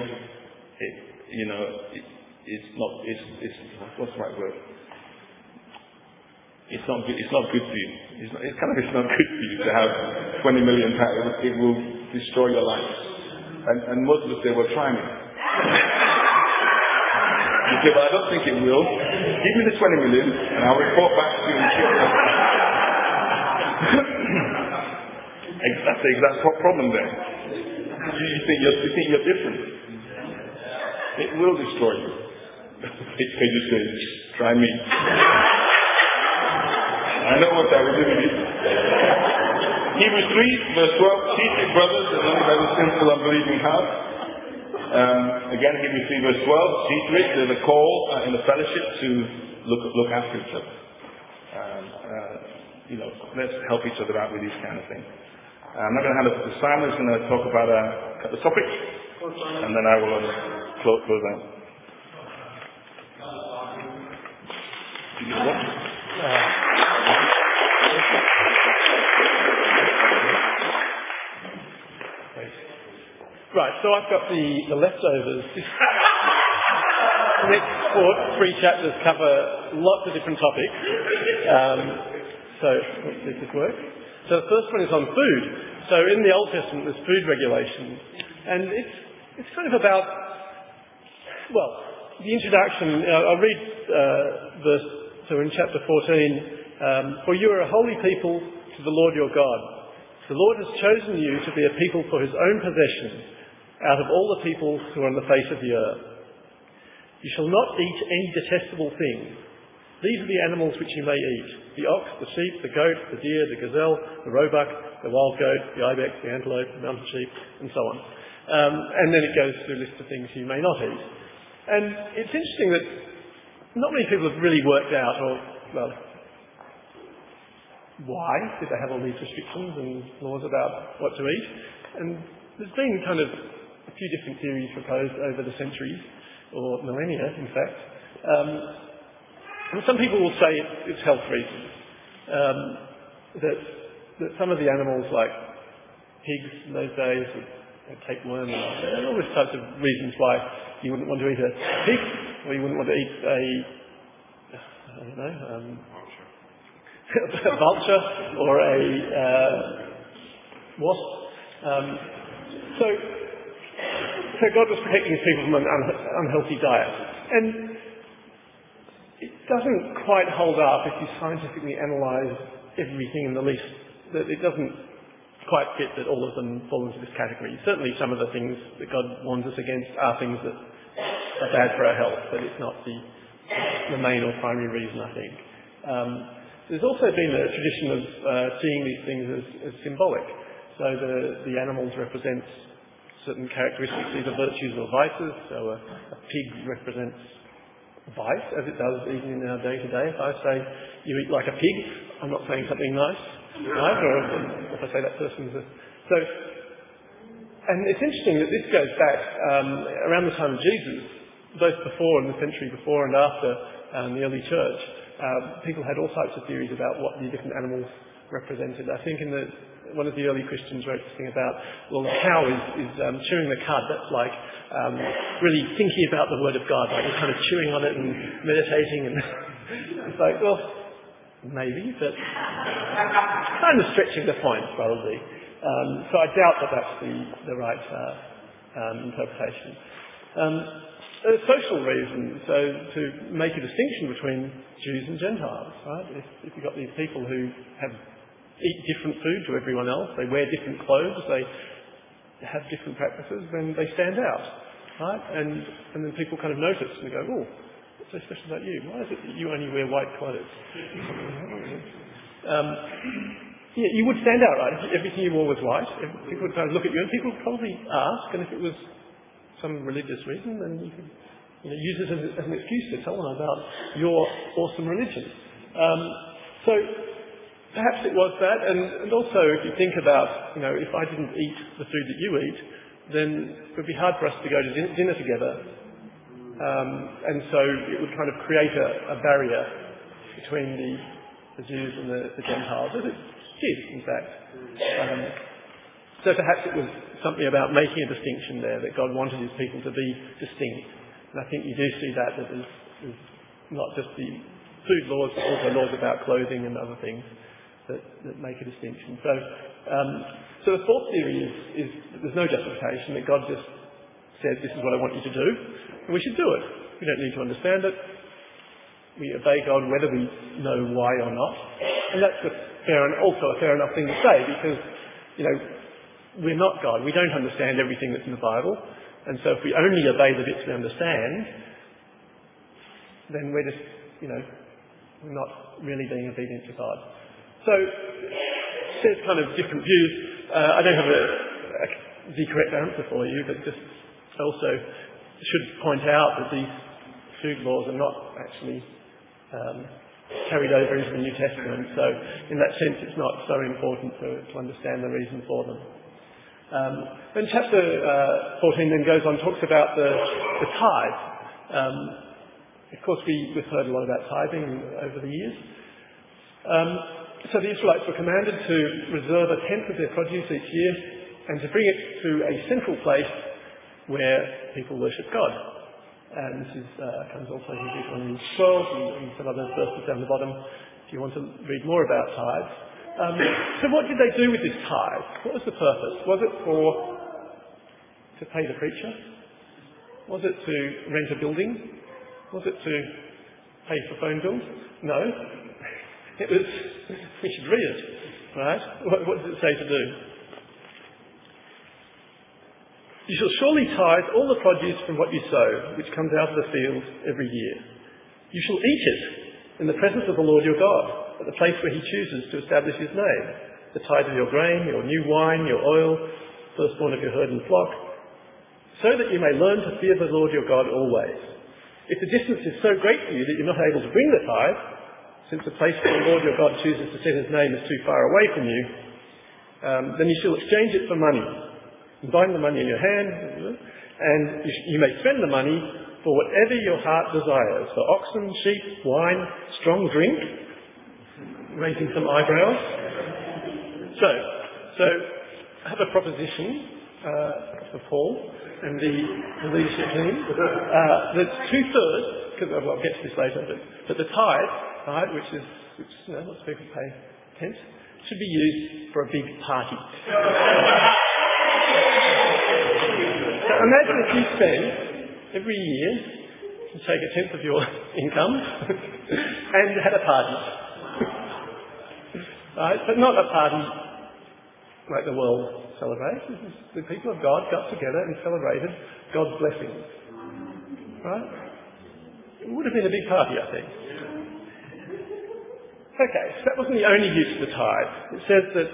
what's the right word? It's not good. It's not good for you. It's not good for you to have 20 million pounds. It will destroy your life. And most of us say, well, try me. You say, but I don't think it will. Give me the 20 million, and I'll report back to you in 6 months. That's the exact problem there. You think you're different. It will destroy you. They just say, try me. I know what that will do with you. Hebrews 3, verse 12, teach your brothers and only by the sinful unbelieving heart. Again, Hebrews 3, verse 12, see to it, there's a call in the fellowship to look after each other. Let's help each other out with these kind of things. I'm now going to hand over to Simon, who's going to talk about a couple of topics, and then I will close out. Right, so I've got the leftovers. The next three chapters cover lots of different topics. So let's see if this works. So the first one is on food. So in the Old Testament there's food regulations. And it's kind of about, well, the introduction. I'll read so in chapter 14, for you are a holy people to the Lord your God. The Lord has chosen you to be a people for his own possession out of all the peoples who are on the face of the earth. You shall not eat any detestable thing. These are the animals which you may eat: the ox, the sheep, the goat, the deer, the gazelle, the roebuck, the wild goat, the ibex, the antelope, the mountain sheep, and so on. And then it goes through a list of things you may not eat. And it's interesting that not many people have really worked out, why did they have all these restrictions and laws about what to eat. And there's been kind of a few different theories proposed over the centuries, or millennia, in fact. And some people will say it's health reasons. That some of the animals, like pigs in those days, would take worms, and all these types of reasons why you wouldn't want to eat a pig, or you wouldn't want to eat a vulture, or a wasp. So God was protecting his people from an unhealthy diet. And it doesn't quite hold up if you scientifically analyse everything in the list. That it doesn't quite fit that all of them fall into this category. Certainly some of the things that God warns us against are things that are bad for our health, but it's not the main or primary reason, I think. There's also been a tradition of seeing these things as symbolic. So the animals represent certain characteristics, either virtues or vices. So a pig represents vice, as it does even in our day-to-day. If I say you eat like a pig, I'm not saying something nice, right? Or if I say that person's and it's interesting that this goes back around the time of Jesus, both before and the century before and after the early church. People had all types of theories about what the different animals represented. I think one of the early Christians wrote this thing about, well, the cow is chewing the cud. That's like really thinking about the Word of God, like you're kind of chewing on it and meditating. And it's like, well, maybe, but kind of stretching the point, probably. So I doubt that that's the right interpretation. Social reasons, so to make a distinction between Jews and Gentiles, right? If you've got these people who eat different food to everyone else, they wear different clothes, they have different practices, then they stand out, right? And then people kind of notice and they go, oh, what's so special about you? Why is it that you only wear white clothes? Yeah, you would stand out, right? If everything you wore was white, people would kind of look at you, and people would probably ask, and if it was some religious reason, then you could use it as an excuse to tell them about your awesome religion. So perhaps it was that, and also if you think about, if I didn't eat the food that you eat, then it would be hard for us to go to dinner together. And so it would kind of create a barrier between the Jews and the Gentiles, as it did, in fact. So perhaps it was something about making a distinction there, that God wanted his people to be distinct. And I think you do see that there's not just the food laws, but also laws about clothing and other things that make a distinction. So the fourth theory is that there's no justification, that God just said, this is what I want you to do, and we should do it. We don't need to understand it. We obey God whether we know why or not. And that's also a fair enough thing to say, because, we're not God. We don't understand everything that's in the Bible. And so if we only obey the bits we understand, then we're just, we're not really being obedient to God. So there's kind of different views. I don't have the correct answer for you, but just also should point out that these food laws are not actually carried over into the New Testament. So in that sense, it's not so important to understand the reason for them. Then chapter 14 then goes on, talks about the tithe. Of course, we've heard a lot about tithing over the years. So the Israelites were commanded to reserve a tenth of their produce each year and to bring it to a central place where people worship God. And this comes also in Deuteronomy 12 and some other verses down the bottom if you want to read more about tithes. So what did they do with this tithe? What was the purpose? Was it to pay the preacher? Was it to rent a building? Was it to pay for phone bills? No. It was, we should read it, right? What does it say to do? You shall surely tithe all the produce from what you sow, which comes out of the field every year. You shall eat it in the presence of the Lord your God, at the place where he chooses to establish his name, the tithe of your grain, your new wine, your oil, firstborn of your herd and flock, so that you may learn to fear the Lord your God always. If the distance is so great for you that you're not able to bring the tithe, since the place where the Lord your God chooses to set his name is too far away from you, then you shall exchange it for money. And bind the money in your hand, and you may spend the money for whatever your heart desires, for oxen, sheep, wine, strong drink, raising some eyebrows. So I have a proposition for Paul and the leadership team that's 2/3, because I'll get to this later, but the tithe, right, which lots of people pay tenth, should be used for a big party. So imagine if you spend every year, you take a tenth of your income and had a party. Right? But not a party like the world celebrates. The people of God got together and celebrated God's blessings. Right? It would have been a big party, I think. Okay, so that wasn't the only use of the tithe. It says that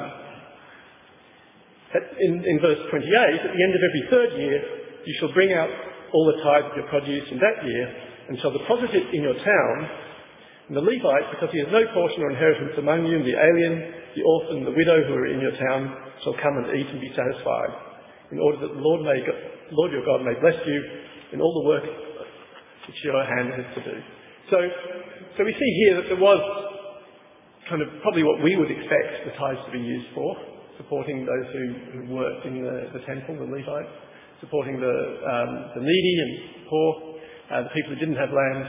in verse 28, at the end of every third year, you shall bring out all the tithe of your produce in that year and shall deposit it in your town. And the Levite, because he has no portion or inheritance among you, and the alien, the orphan, the widow who are in your town, shall come and eat and be satisfied, in order that the Lord your God may bless you in all the work which your hand has to do. So we see here that there was kind of probably what we would expect the tithes to be used for, supporting those who worked in the temple, the Levites, supporting the needy and poor, the people who didn't have land.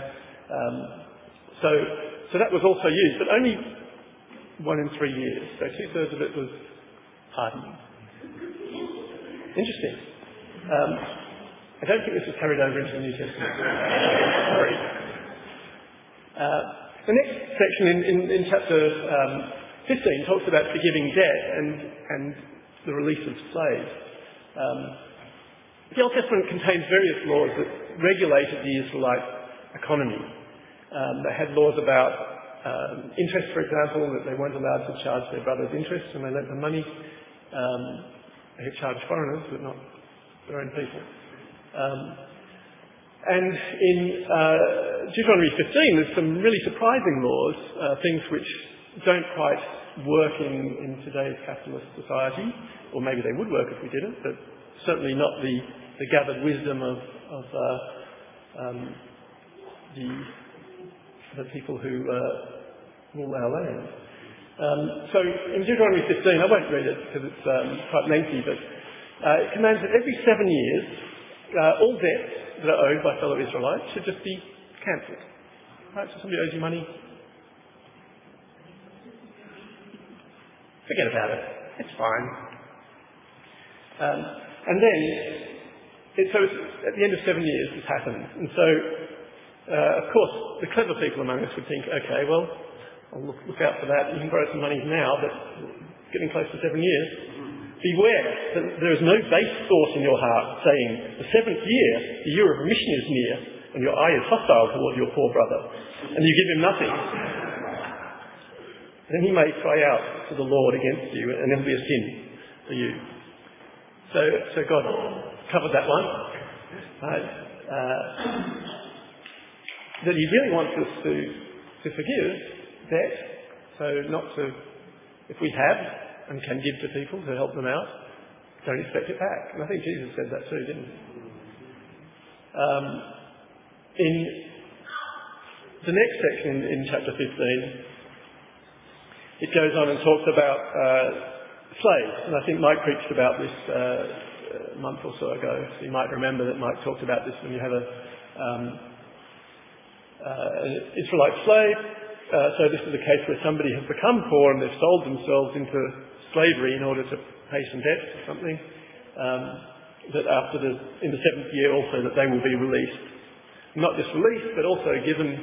So that was also used, but only 1 in 3 years. So 2/3 of it was partying. Interesting. I don't think this was carried over into the New Testament. Sorry. The next section in chapter 15 talks about forgiving debt and the release of slaves. The Old Testament contains various laws that regulated the Israelite economy. They had laws about interest, for example, that they weren't allowed to charge their brothers interest when they lent them money. They could charge foreigners, but not their own people. And in Deuteronomy 15, there's some really surprising laws, things which don't quite work in today's capitalist society, or maybe they would work if we did it, but certainly not the gathered wisdom of the people who rule our land. So in Deuteronomy 15, I won't read it because it's quite lengthy, but it commands that every 7 years, all debts that are owed by fellow Israelites should just be cancelled. Right? So somebody owes you money, forget about it. It's fine. And then, so it's at the end of 7 years this happens. And so, of course, the clever people among us would think, okay, well, I'll look out for that. You can borrow some money now, but it's getting close to 7 years. Beware that there is no base thought in your heart saying, the 7th year, the year of remission is near, and your eye is hostile toward your poor brother, and you give him nothing. Then he may cry out to the Lord against you, and it'll be a sin for you. So God covered that one. Right? That he really wants us to to forgive debt, so not to, if we have and can give to people to help them out, don't expect it back. And I think Jesus said that too, didn't he? In the next section in chapter 15, it goes on and talks about slaves. And I think Mike preached about this a month or so ago. So you might remember that Mike talked about this when you have an Israelite slave. So this is a case where somebody has become poor and they've sold themselves into slavery in order to pay some debts or something. That in the 7th year also that they will be released. Not just released, but also given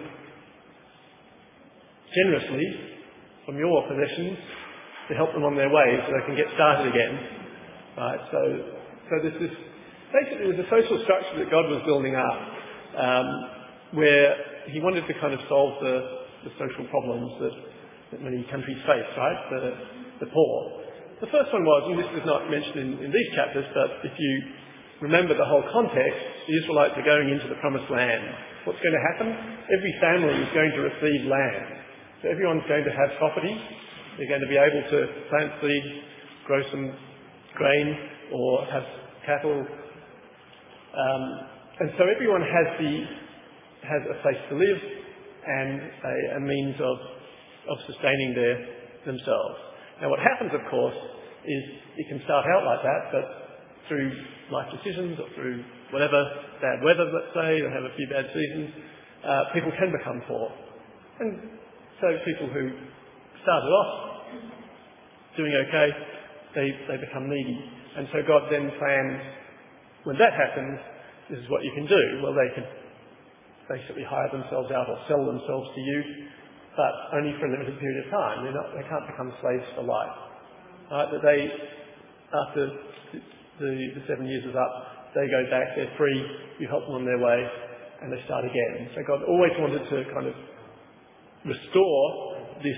generously from your possessions to help them on their way so they can get started again. Right? So there's this, basically there's a social structure that God was building up where he wanted to kind of solve the social problems that many countries face, right? The poor. The first one was, and this is not mentioned in these chapters, but if you remember the whole context, the Israelites are going into the promised land. What's going to happen? Every family is going to receive land. So everyone's going to have property. They're going to be able to plant seeds, grow some grain, or have cattle. And so everyone has a place to live and a means of sustaining themselves. Now what happens, of course, is it can start out like that, but through life decisions or through whatever, bad weather, let's say, or have a few bad seasons, people can become poor. And so people who started off doing okay, they become needy. And so God then plans, when that happens, this is what you can do. Well, they can basically hire themselves out or sell themselves to you, but only for a limited period of time. They can't become slaves for life. Right? But after the 7 years is up, they go back, they're free, you help them on their way, and they start again. So God always wanted to kind of restore this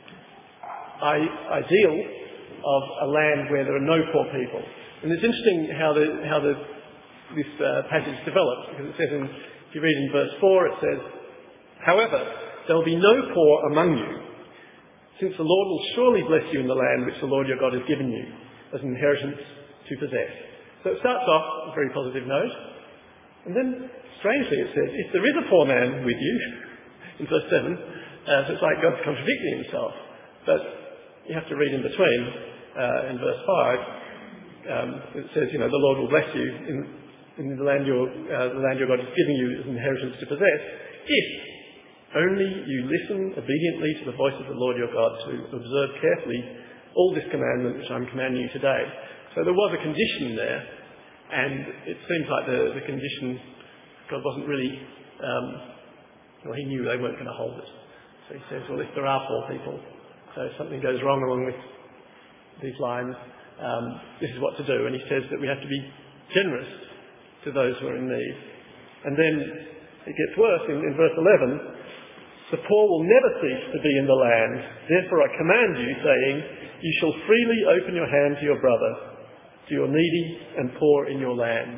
ideal of a land where there are no poor people. And it's interesting how this passage develops, because it says if you read in verse 4, it says, "However, there will be no poor among you, since the Lord will surely bless you in the land which the Lord your God has given you as an inheritance to possess." So it starts off on a very positive note, and then strangely it says, "If there is a poor man with you," in verse 7, so it's like God's contradicting himself. But you have to read in between, in verse 5, it says, the Lord will bless you in the land your God is giving you as an inheritance to possess, if only you listen obediently to the voice of the Lord your God, to observe carefully all this commandment which I'm commanding you today. So there was a condition there, and it seems like the condition, God wasn't really, he knew they weren't going to hold it. So he says, well, if there are poor people, so if something goes wrong along with these lines, this is what to do. And he says that we have to be generous to those who are in need. And then it gets worse in verse 11. "The poor will never cease to be in the land. Therefore I command you, saying, you shall freely open your hand to your brother, to your needy and poor in your land."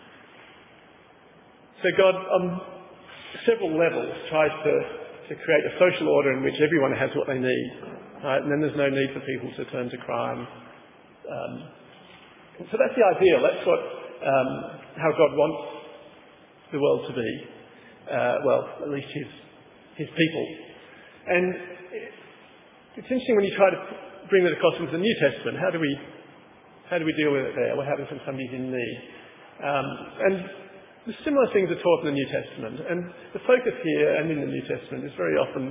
So God, on several levels, tries to create a social order in which everyone has what they need. Right? And then there's no need for people to turn to crime. So that's the ideal. That's how God wants the world to be. At least his people. And it's interesting when you try to bring that across into the New Testament. How do we deal with it there? What happens when somebody's in need? And the similar things are taught in the New Testament. And the focus here and in the New Testament is very often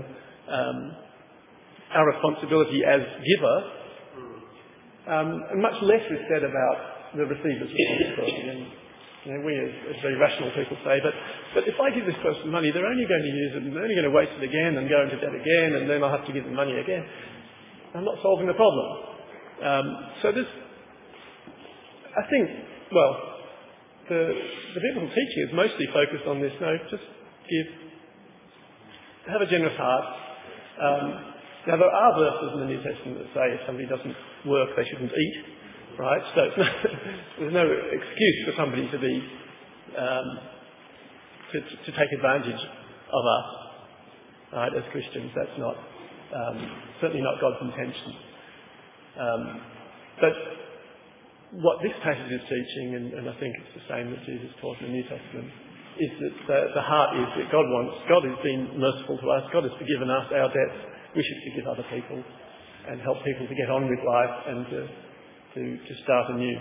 our responsibility as giver, and much less is said about the receiver's responsibility. And we as very rational people say, but if I give this person money, they're only going to use it and they're only going to waste it again and go into debt again, and then I'll have to give them money again. I'm not solving the problem. So this, I think, the biblical teaching is mostly focused on this. No, just have a generous heart. Now there are verses in the New Testament that say if somebody doesn't work, they shouldn't eat. Right? So there's no excuse for somebody to be to take advantage of us. right, as Christians. That's not, certainly not God's intention. But what this passage is teaching, and I think it's the same that Jesus taught in the New Testament, is that the heart is that God has been merciful to us, God has forgiven us our debts, we should forgive other people and help people to get on with life and to start anew.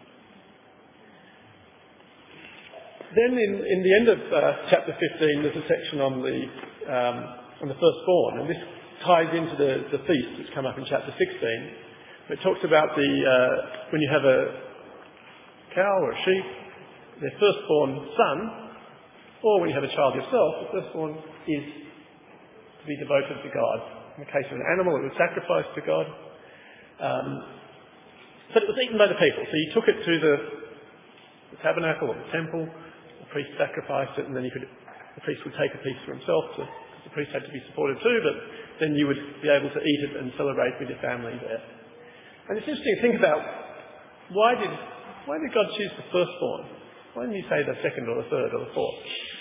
Then in the end of chapter 15, there's a section on the firstborn, and this ties into the feast that's come up in chapter 16. It talks about when you have a cow or a sheep, their firstborn son, or when you have a child yourself, the firstborn is to be devoted to God. In the case of an animal, it was sacrificed to God. But it was eaten by the people. So you took it to the tabernacle or the temple, the priest sacrificed it, and then the priest would take a piece for himself, because the priest had to be supported too, but then you would be able to eat it and celebrate with your family there. And it's interesting to think about, why did God choose the firstborn? Why didn't he say the second or the third or the fourth?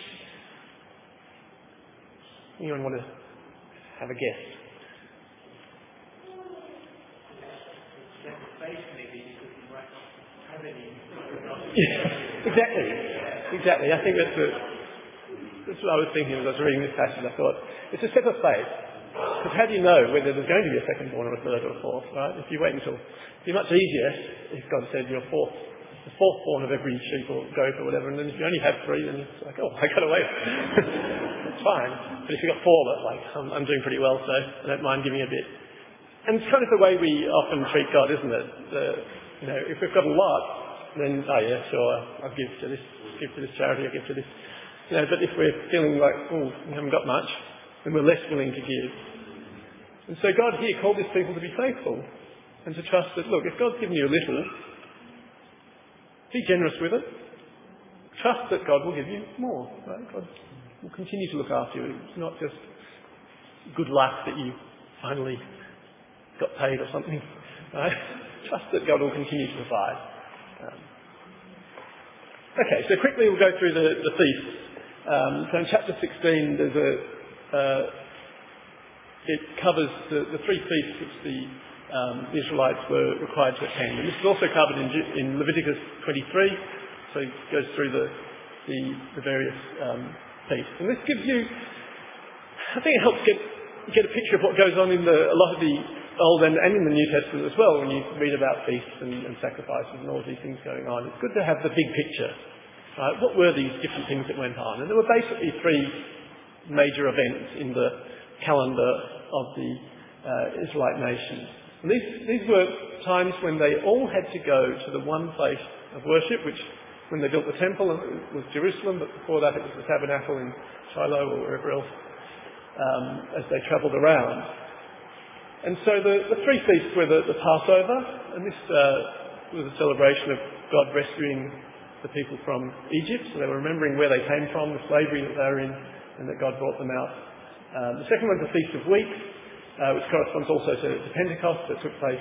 Anyone want to have a guess? Exactly. I think that's what I was thinking as I was reading this passage. I thought, it's a step of faith. Because how do you know whether there's going to be a second-born or a third or a fourth, right? If you wait until... It'd be much easier if God said you're the fourth-born of every sheep or goat or whatever, and then if you only have three, then it's like, oh, I got away. It's fine. But if you've got four, that's like, I'm doing pretty well, so I don't mind giving a bit. And it's kind of the way we often treat God, isn't it? If we've got a lot, then, oh yeah, sure, I'll give to this charity, I'll give to this. But if we're feeling like, we haven't got much, then we're less willing to give. And so God here called his people to be faithful and to trust that, look, if God's given you a little, be generous with it. Trust that God will give you more. Right? God will continue to look after you. It's not just good luck that you finally got paid or something. Right? Trust that God will continue to provide. Okay, so quickly we'll go through the feast. So in chapter 16, there's it covers the three feasts which the Israelites were required to attend. And this is also covered in Leviticus 23, so it goes through the various feasts. And this gives you, I think it helps get a picture of what goes on in a lot of the Old and in the New Testament as well, when you read about feasts and sacrifices and all of these things going on. It's good to have the big picture. Right? What were these different things that went on? And there were basically three major events in the calendar of the Israelite nation. And these were times when they all had to go to the one place of worship, which when they built the temple it was Jerusalem, but before that it was the tabernacle in Shiloh or wherever else, as they travelled around. And so the three feasts were the Passover, and this was a celebration of God rescuing the people from Egypt. So they were remembering where they came from, the slavery that they were in, and that God brought them out. The second one is the Feast of Weeks, which corresponds also to Pentecost, that took place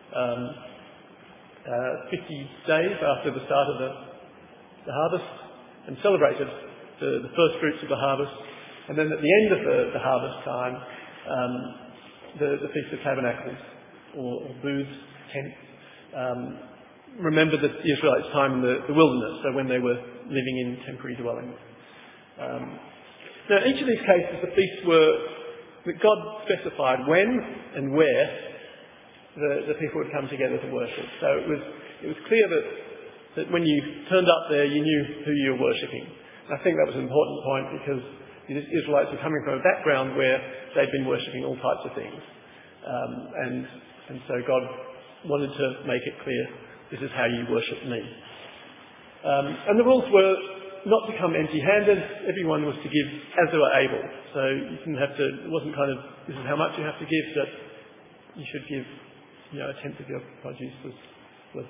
50 days after the start of the harvest, and celebrated the first fruits of the harvest. And then at the end of the harvest time, the Feast of Tabernacles, or booths, tents, remember the Israelites' time in the wilderness, so when they were living in temporary dwellings. Now, each of these cases, the feasts were that God specified when and where the people would come together to worship. So it was clear that when you turned up there, you knew who you were worshipping. And I think that was an important point, because the Israelites were coming from a background where they'd been worshipping all types of things. And so God wanted to make it clear, this is how you worship me. And the rules were not to come empty-handed. Everyone was to give as they were able. So you didn't have to, it wasn't kind of, this is how much you have to give, but you should give, a tenth of your produce was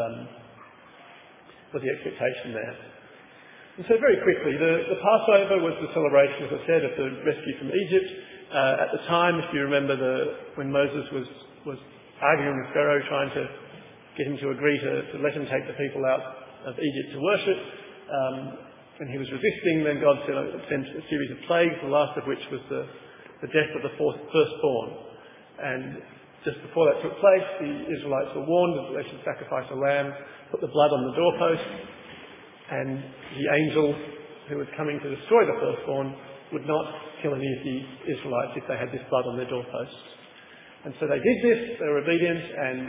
the expectation there. And so very quickly, the Passover was the celebration, as I said, of the rescue from Egypt. At the time, if you remember, when Moses was arguing with Pharaoh, trying to get him to agree to let him take the people out of Egypt to worship, and he was resisting, then God sent a series of plagues, the last of which was the death of the firstborn. And just before that took place, the Israelites were warned that they should sacrifice a lamb, put the blood on the doorpost, and the angel who was coming to destroy the firstborn would not kill any of the Israelites if they had this blood on their doorposts. And so they did this, they were obedient,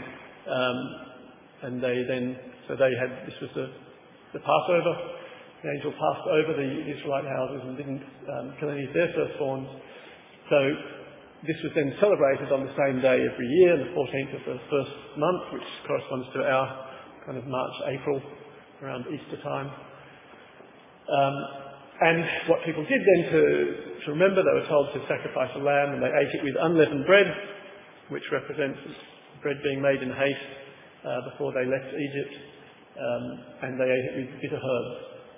and this was the Passover. The angel passed over the Israelite houses and didn't kill any of their firstborns. So this was then celebrated on the same day every year, the 14th of the first month, which corresponds to our kind of March, April, around Easter time. And what people did then to remember, they were told to sacrifice a lamb, and they ate it with unleavened bread, which represents bread being made in haste before they left Egypt, and they ate it with bitter herbs.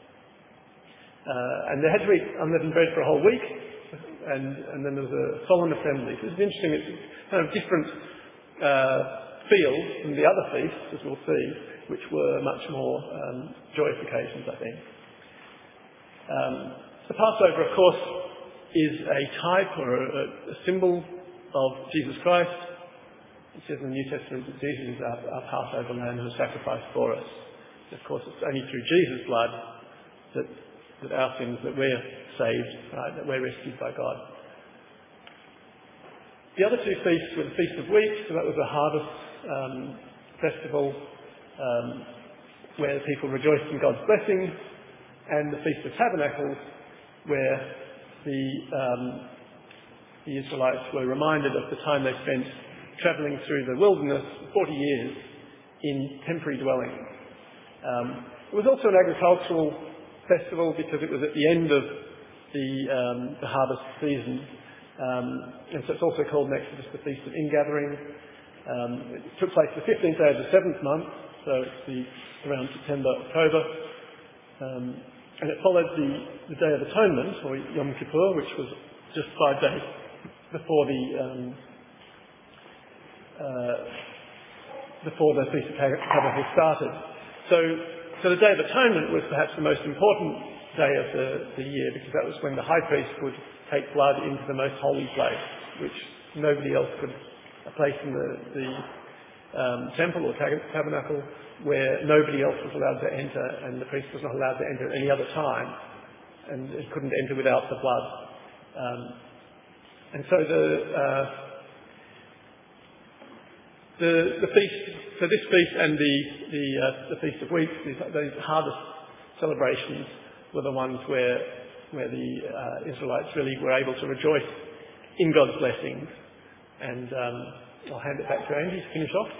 And they had to eat unleavened bread for a whole week, and then there was a solemn assembly. So it's interesting, it's kind of different feel from the other feasts, as we'll see, which were much more joyous occasions, I think. The Passover, of course, is a type or a symbol of Jesus Christ. It says in the New Testament that Jesus is our Passover lamb who was sacrificed for us. Of course, it's only through Jesus' blood that our sins, that we're saved, right, that we're rescued by God. The other two feasts were the Feast of Weeks, so that was a harvest festival where people rejoiced in God's blessing, and the Feast of Tabernacles, where the Israelites were reminded of the time they spent travelling through the wilderness, 40 years, in temporary dwellings. It was also an agricultural festival because it was at the end of the harvest season, and so it's also called in Exodus the Feast of Ingathering. It took place the 15th day of the 7th month, so it's around September, October, and it followed the Day of Atonement, or Yom Kippur, which was just 5 days before the Feast of Tabernacles started. So the Day of Atonement was perhaps the most important day of the year, because that was when the high priest would take blood into the most holy place, which nobody else could, a place in the temple or tabernacle where nobody else was allowed to enter, and the priest was not allowed to enter at any other time, and he couldn't enter without the blood. And so the feast, so this feast and the Feast of Weeks, these harvest celebrations, were the ones where the Israelites really were able to rejoice in God's blessings. And I'll hand it back to Andy to finish off.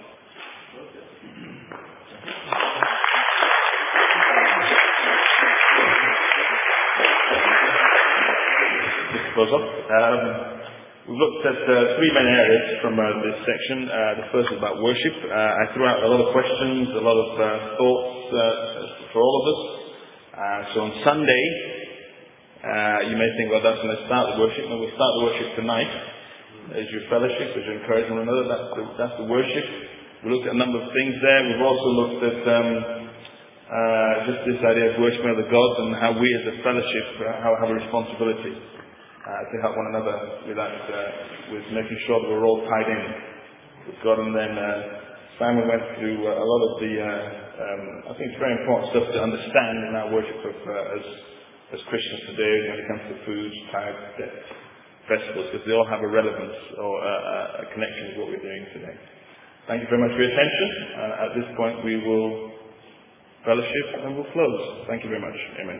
Close up. We've looked at three main areas from this section. The first is about worship. I threw out a lot of questions, a lot of thoughts for all of us. So on Sunday, you may think, well, that's when I start the worship. No, we'll start the worship tonight. As your fellowship, as you encourage one another, that's the worship. We looked at a number of things there. We've also looked at just this idea of worshiping other gods, and how we as a fellowship have a responsibility to help one another with that, with making sure that we're all tied in with God. And then Simon went through a lot of the, I think it's very important stuff to understand in our worship of, as Christians today, when it comes to foods, tithes, death, festivals, because they all have a relevance or a connection with what we're doing today. Thank you very much for your attention. At this point we will fellowship and we'll close. Thank you very much. Amen.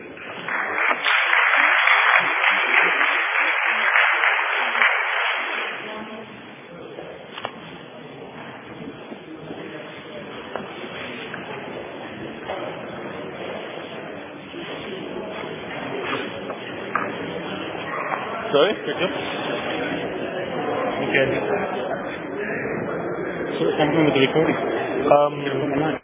Sorry? Okay. So I'm going with the recording.